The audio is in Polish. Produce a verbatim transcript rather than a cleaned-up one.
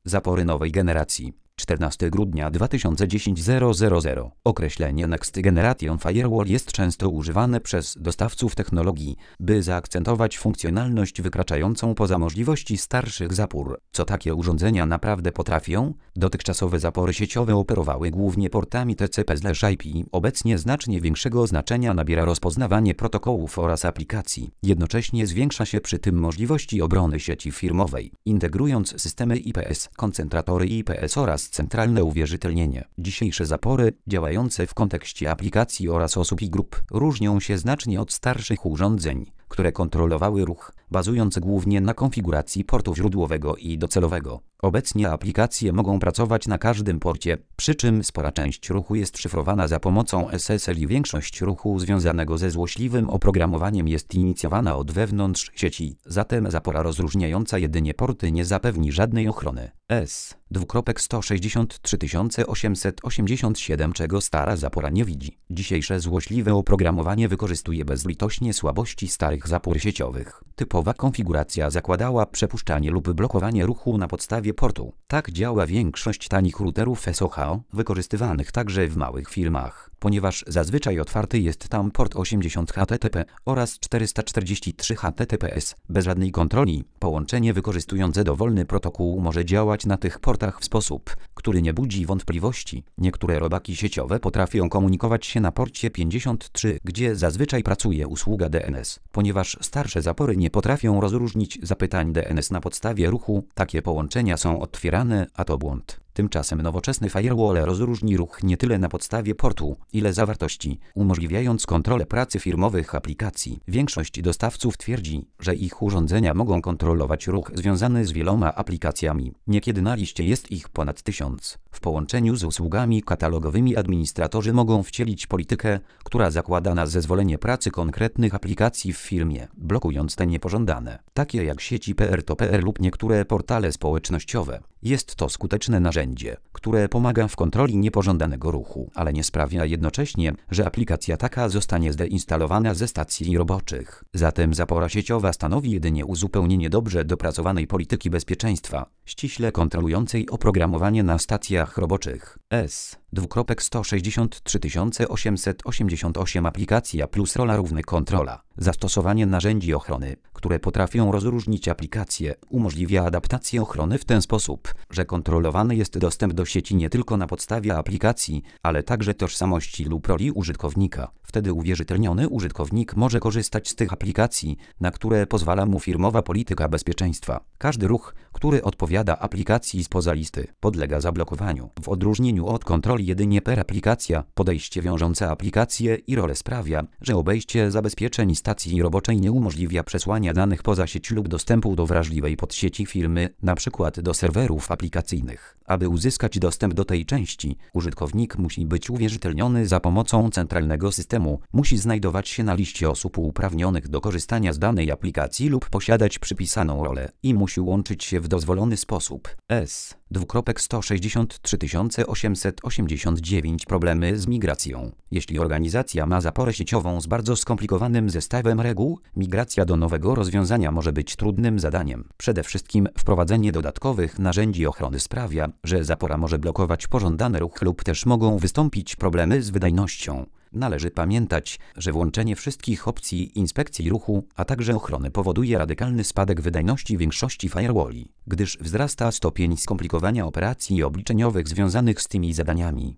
Zapory nowej generacji. czternastego grudnia dwa tysiące dziesiątego. Określenie Next Generation Firewall jest często używane przez dostawców technologii, by zaakcentować funkcjonalność wykraczającą poza możliwości starszych zapór. Co takie urządzenia naprawdę potrafią? Dotychczasowe zapory sieciowe operowały głównie portami T C P/I P. Obecnie znacznie większego znaczenia nabiera rozpoznawanie protokołów oraz aplikacji. Jednocześnie zwiększa się przy tym możliwości obrony sieci firmowej, integrując systemy I P S, koncentratory I P S oraz centralne uwierzytelnienie. Dzisiejsze zapory, działające w kontekście aplikacji oraz osób i grup, różnią się znacznie od starszych urządzeń, które kontrolowały ruch, bazując głównie na konfiguracji portu źródłowego i docelowego. Obecnie aplikacje mogą pracować na każdym porcie, przy czym spora część ruchu jest szyfrowana za pomocą S S L i większość ruchu związanego ze złośliwym oprogramowaniem jest inicjowana od wewnątrz sieci, zatem zapora rozróżniająca jedynie porty nie zapewni żadnej ochrony. S sto sześćdziesiąt trzy tysiące osiemset osiemdziesiąt siedem czego stara zapora nie widzi. Dzisiejsze złośliwe oprogramowanie wykorzystuje bezlitośnie słabości starych zapór sieciowych. Typowa konfiguracja zakładała przepuszczanie lub blokowanie ruchu na podstawie portu. Tak działa większość tanich routerów S O H, wykorzystywanych także w małych firmach, ponieważ zazwyczaj otwarty jest tam port osiemdziesiąt H T T P oraz czterysta czterdzieści trzy H T T P S. Bez żadnej kontroli, połączenie wykorzystujące dowolny protokół może działać na tych portach w sposób, który nie budzi wątpliwości. Niektóre robaki sieciowe potrafią komunikować się na porcie pięćdziesiąt trzy, gdzie zazwyczaj pracuje usługa D N S. Ponieważ starsze zapory nie potrafią rozróżnić zapytań D N S na podstawie ruchu, takie połączenia są otwierane, a to błąd. Tymczasem nowoczesny firewall rozróżni ruch nie tyle na podstawie portu, ile zawartości, umożliwiając kontrolę pracy firmowych aplikacji. Większość dostawców twierdzi, że ich urządzenia mogą kontrolować ruch związany z wieloma aplikacjami. Niekiedy na liście jest ich ponad tysiąc. W połączeniu z usługami katalogowymi administratorzy mogą wcielić politykę, która zakłada na zezwolenie pracy konkretnych aplikacji w firmie, blokując te niepożądane, takie jak sieci P R to P R lub niektóre portale społecznościowe. Jest to skuteczne narzędzie, które pomaga w kontroli niepożądanego ruchu, ale nie sprawia jednocześnie, że aplikacja taka zostanie zdeinstalowana ze stacji roboczych. Zatem zapora sieciowa stanowi jedynie uzupełnienie dobrze dopracowanej polityki bezpieczeństwa, ściśle kontrolującej oprogramowanie na stacjach roboczych. S sto sześćdziesiąt trzy tysiące osiemset osiemdziesiąt osiem aplikacja plus rola równy kontrola. Zastosowanie narzędzi ochrony, które potrafią rozróżnić aplikacje, umożliwia adaptację ochrony w ten sposób, że kontrolowany jest dostęp do sieci nie tylko na podstawie aplikacji, ale także tożsamości lub roli użytkownika. Wtedy uwierzytelniony użytkownik może korzystać z tych aplikacji, na które pozwala mu firmowa polityka bezpieczeństwa. Każdy ruch, który odpowiada aplikacji spoza listy, podlega zablokowaniu. W odróżnieniu od kontroli jedynie per aplikacja, podejście wiążące aplikacje i rolę sprawia, że obejście zabezpieczeń stacji roboczej nie umożliwia przesłania danych poza sieć lub dostępu do wrażliwej podsieci firmy, np. do serwerów aplikacyjnych. Aby uzyskać dostęp do tej części, użytkownik musi być uwierzytelniony za pomocą centralnego systemu, musi znajdować się na liście osób uprawnionych do korzystania z danej aplikacji lub posiadać przypisaną rolę i musi łączyć się w dozwolony sposób. S sto sześćdziesiąt trzy tysiące osiemset osiemdziesiąt dziewięć Problemy z migracją. Jeśli organizacja ma zaporę sieciową z bardzo skomplikowanym zestawem reguł, migracja do nowego rozwiązania może być trudnym zadaniem. Przede wszystkim wprowadzenie dodatkowych narzędzi ochrony sprawia, że zapora może blokować pożądany ruch lub też mogą wystąpić problemy z wydajnością. Należy pamiętać, że włączenie wszystkich opcji inspekcji ruchu, a także ochrony powoduje radykalny spadek wydajności większości firewalli, gdyż wzrasta stopień skomplikowania operacji obliczeniowych związanych z tymi zadaniami.